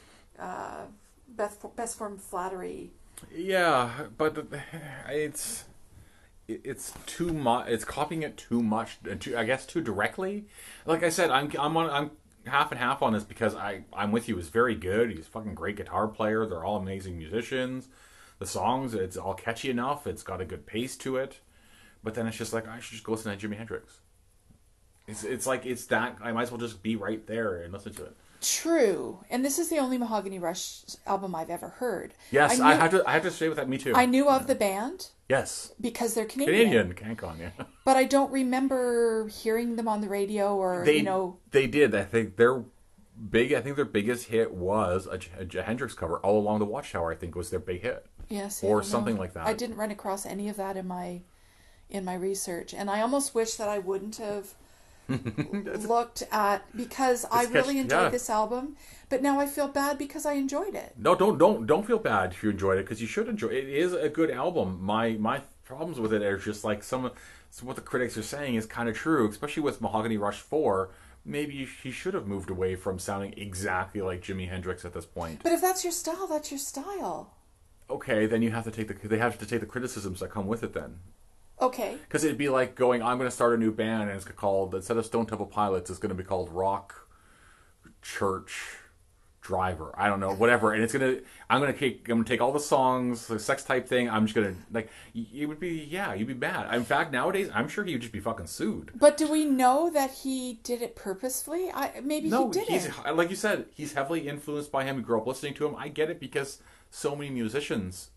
best form of flattery. Yeah, but it's too much. It's copying it too much. I guess too directly. Like I said, I'm half and half on this because I'm with you. It's very good. He's a fucking great guitar player. They're all amazing musicians. The songs, it's all catchy enough. It's got a good pace to it. But then it's just like I should just go listen to Jimi Hendrix. It's like it's that I might as well just be right there and listen to it. True, and this is the only Mahogany Rush album I've ever heard. Yes, I have to say with that. Me too. I knew of the band. Yes, because they're Canadian. CanCon, yeah. But I don't remember hearing them on the radio or They did. I think their biggest hit was a Hendrix cover. All Along the Watchtower, I think, was their big hit. Yes, or something like that. I didn't run across any of that in my research, and I almost wish that I wouldn't have looked at because I really enjoyed this album, but now I feel bad because I enjoyed it. No, don't feel bad if you enjoyed it because you should enjoy it. It is a good album. My problems with it are just like some what the critics are saying is kind of true, especially with Mahogany Rush 4. Maybe he should have moved away from sounding exactly like Jimi Hendrix at this point. But if that's your style, that's your style. Okay, then you have to take the criticisms that come with it then. Okay. Because it'd be like going, I'm going to start a new band, and it's called, instead of Stone Temple Pilots, it's going to be called Rock Church Driver. I don't know, whatever. And I'm going to take all the songs, the sex type thing. I'm just going to you'd be mad. In fact, nowadays, I'm sure he would just be fucking sued. But do we know that he did it purposefully? He didn't. Like you said, he's heavily influenced by him. We grew up listening to him. I get it because so many musicians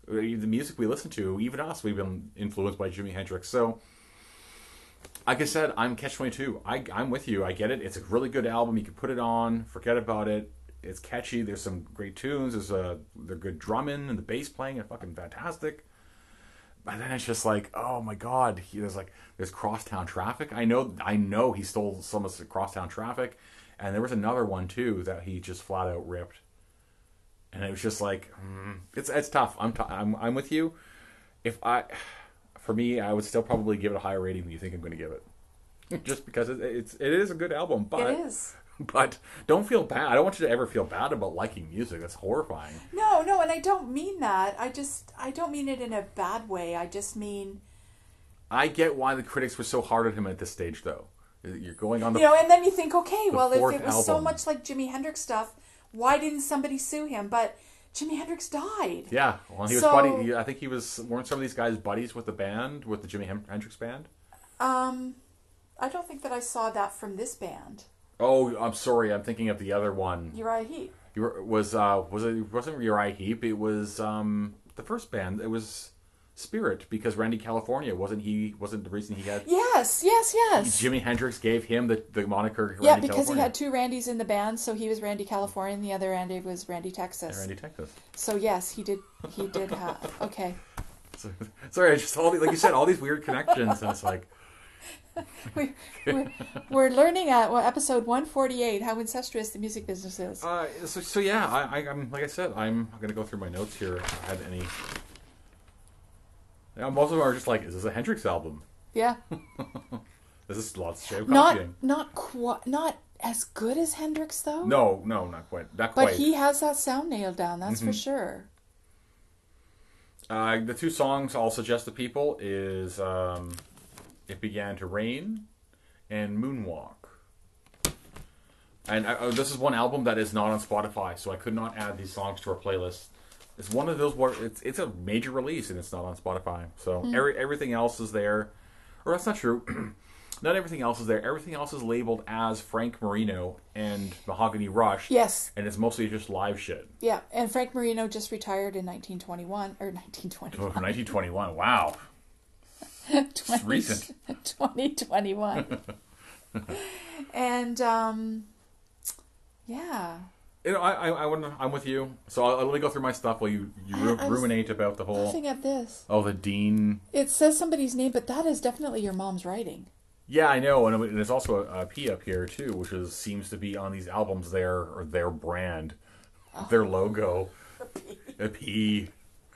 The music we listen to, even us, we've been influenced by Jimi Hendrix. So, like I said, I'm Catch-22. I'm with you. I get it. It's a really good album. You can put it on, forget about it. It's catchy. There's some great tunes. They're good drumming and the bass playing are fucking fantastic. But then it's just like, oh my god, there's Crosstown Traffic. I know he stole some of the Crosstown Traffic, and there was another one too that he just flat out ripped. And it was just like, it's tough. I'm with you. For me, I would still probably give it a higher rating than you think I'm going to give it, just because it is a good album. But It is. But don't feel bad. I don't want you to ever feel bad about liking music. That's horrifying. No, and I don't mean that. I don't mean it in a bad way. I just mean... I get why the critics were so hard on him at this stage, though. You're going on the... and then you think, okay, well, if it was so album. much like Jimi Hendrix stuff, why didn't somebody sue him? But Jimi Hendrix died. Yeah, well, he was buddy. I think weren't some of these guys buddies with the band, with the Jimi Hendrix band? I don't think that I saw that from this band. Oh, I'm sorry. I'm thinking of the other one. Uriah Heep. It wasn't Uriah Heep. It was the first band. It was Spirit, because Randy California wasn't the reason he had. Yes. Jimi Hendrix gave him the moniker. Yeah, because he had two Randys in the band, so he was Randy California, and the other Randy was Randy Texas. Randy Texas. So yes, he did have. Okay. Sorry, I just like you said, all these weird connections, and it's like. We're learning at episode 148 how incestuous the music business is. So yeah, I'm like I said, I'm gonna go through my notes here. If I had any. Most of them are just like, is this a Hendrix album? Yeah. This is lots of shade copying. Not as good as Hendrix though. No, not quite. But he has that sound nailed down. That's for sure. The two songs I'll suggest to people is. It Began to Rain, and Moonwalk. And this is one album that is not on Spotify, so I could not add these songs to our playlist. It's one of those where it's a major release and it's not on Spotify. So everything else is there. Or that's not true. Not everything else is there. Everything else is labeled as Frank Marino and Mahogany Rush. Yes. And it's mostly just live shit. Yeah, and Frank Marino just retired in 1921. Or 1921. Oh, 1921, wow. It's recent. 2021. And yeah. I'm with you. So I'll let me go through my stuff while you ruminate about the whole. Laughing at this. Oh, the Dean. It says somebody's name, but that is definitely your mom's writing. Yeah, I know, and there's also a P up here too, which seems to be on these albums their brand, their logo, a P.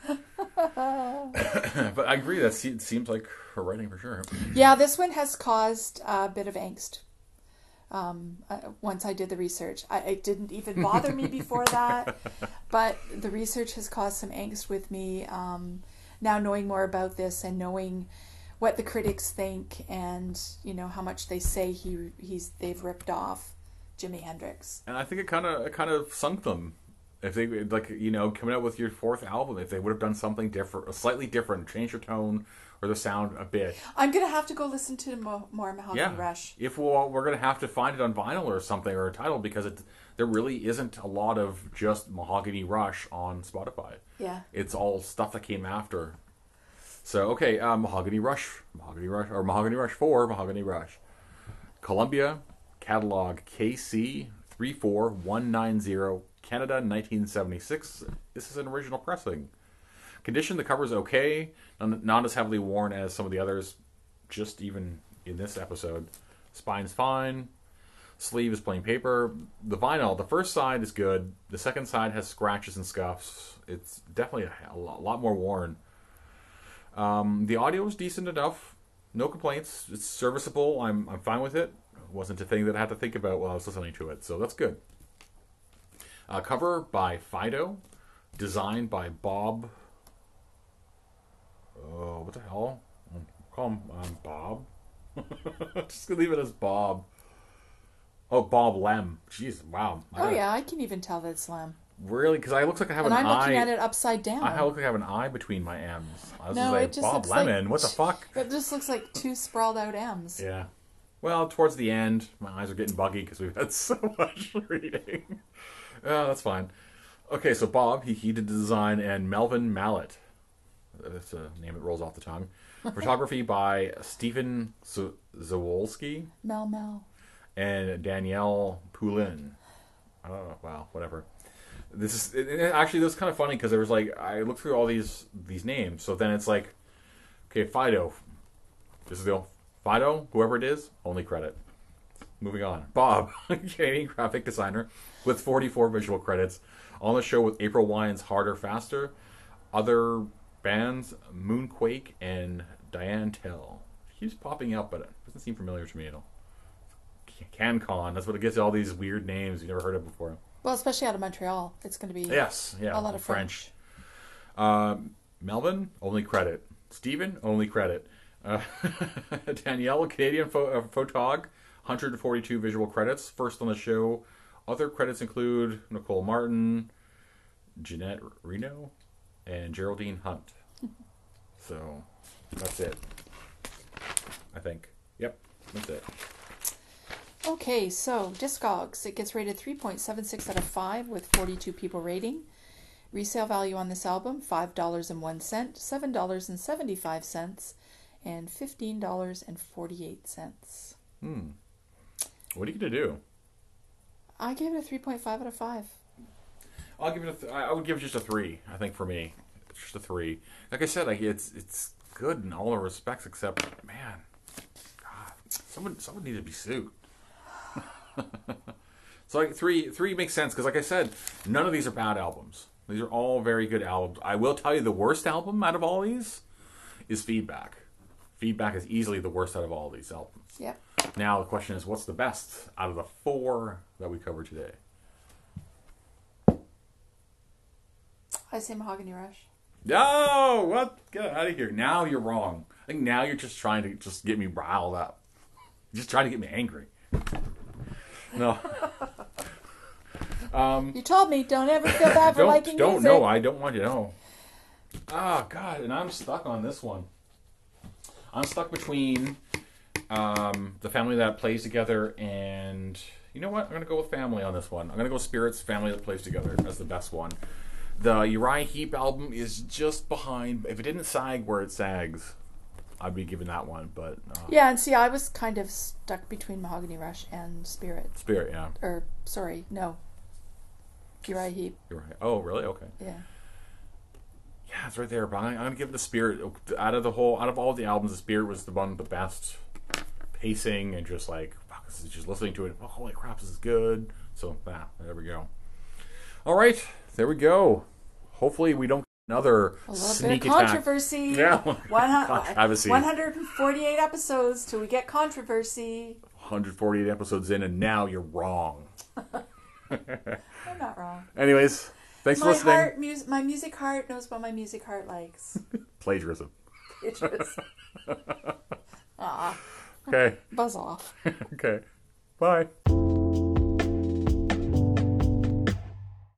But I agree, that seems like her writing for sure. Yeah, this one has caused a bit of angst. Once I did the research, it didn't even bother me before that, but the research has caused some angst with me. Now knowing more about this and knowing what the critics think, and how much they say they've ripped off Jimi Hendrix. And I think it kind of sunk them. If they coming out with your fourth album, if they would have done something different, slightly different, change your tone or the sound a bit. I'm gonna have to go listen to more Mahogany Rush. If we're gonna have to find it on vinyl or something, or a title, because there really isn't a lot of just Mahogany Rush on Spotify. Yeah, it's all stuff that came after. So okay, Mahogany Rush, or Mahogany Rush 4, Mahogany Rush, Columbia, catalog KC 34190. Canada, 1976. This is an original pressing. Condition, the cover is okay. Not as heavily worn as some of the others, just even in this episode. Spine's fine. Sleeve is plain paper. The vinyl, the first side is good. The second side has scratches and scuffs. It's definitely a lot more worn. The audio is decent enough. No complaints. It's serviceable. I'm fine with it. It wasn't a thing that I had to think about while I was listening to it, so that's good. Cover by Fido, designed by Bob. Oh, what the hell? Call him Bob. Just gonna leave it as Bob. Oh, Bob Lem. Jeez, wow. I can even tell that it's Lem. Really? Because I look like I have an eye. And I'm looking at it upside down. I look like I have an eye between my M's. No, it just Bob looks Lemon. like, what the fuck? It just looks like two sprawled out M's. Yeah. Well, towards the end, my eyes are getting buggy because we've had so much reading. Oh, that's fine. Okay, so Bob, he did the design, and Melvin Mallet. That's a name that rolls off the tongue. Photography by Stephen Zawolski Mel. and Danielle Poulin. Oh, wow, whatever. This is actually, this is kind of funny because there was like, I looked through all these names, so then it's like, okay, Fido. This is the Fido, whoever it is, only credit. Moving on. Bob, Canadian graphic designer with 44 visual credits. On the show with April Wine's Harder, Faster. Other bands, Moonquake and Diane Tell. He keeps popping up, but it doesn't seem familiar to me at all. CanCon, that's what it gets all these weird names you've never heard of before. Well, especially out of Montreal. It's going to be a lot of French. Melvin, only credit. Stephen, only credit. Danielle, Canadian photog, 142 visual credits. First on the show. Other credits include Nicole Martin, Jeanette Reno, and Geraldine Hunt. So, that's it. I think. Yep, that's it. Okay, so Discogs. It gets rated 3.76 out of 5 with 42 people rating. Resale value on this album, $5.01, $7.75, and $15.48. What are you going to do? I gave it a 3.5 out of 5. I'll give it I would give it just a 3, I think, for me. It's just a 3. Like I said, like it's good in all the respects, except, man, God, someone needs to be sued. So like 3 makes sense, because like I said, none of these are bad albums. These are all very good albums. I will tell you the worst album out of all these is Feedback. Feedback is easily the worst out of all these albums. Yep. Now the question is, what's the best out of the 4 that we covered today? I say Mahogany Rush. No, what? Get out of here. Now you're wrong. I think now you're just trying to just get me riled up. You're just trying to get me angry. No. You told me, don't ever feel bad for liking music. No, I don't want you to know. Oh, God, and I'm stuck on this one. I'm stuck between the Family That Plays Together and... You know what? I'm going to go with Family on this one. I'm going to go Spirits, Family That Plays Together as the best one. The Uriah Heep album is just behind. If it didn't sag where it sags, I'd be giving that one. But yeah, and see, I was kind of stuck between Mahogany Rush and Spirit. Spirit, yeah. Or, sorry, no. Uriah Heep. Uriah. Oh, really? Okay. Yeah. Yeah, it's right there. But I'm going to give the Spirit, out of all the albums, the Spirit was the one with the best pacing and just like, fuck, this is just listening to it. Oh, holy crap, this is good. So, there we go. All right. There we go. Hopefully we don't get another sneak bit of controversy. Attack. Yeah. Controversy. 148 episodes till we get controversy. 148 episodes in, and now you're wrong. I'm not wrong. Anyways, thanks for listening. My music heart knows what my music heart likes. Plagiarism. Plagiarism. Okay. Buzz off. Okay. Bye.